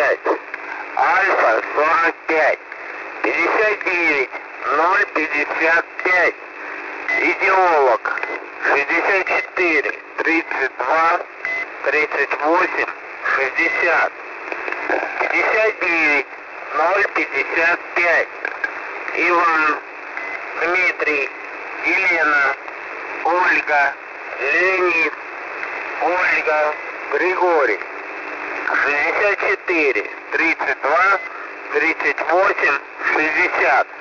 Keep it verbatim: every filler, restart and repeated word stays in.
пять, Альфа сорок пять, пятьдесят девять, ноль пятьдесят пять, Идеолог шестьдесят четыре, тридцать два, тридцать восемь, шестьдесят, пятьдесят девять, ноль пятьдесят пять, Иван, Дмитрий, Елена, Ольга, Леонид, Ольга, Григорий, шестьдесят четыре, тридцать два, тридцать восемь, шестьдесят.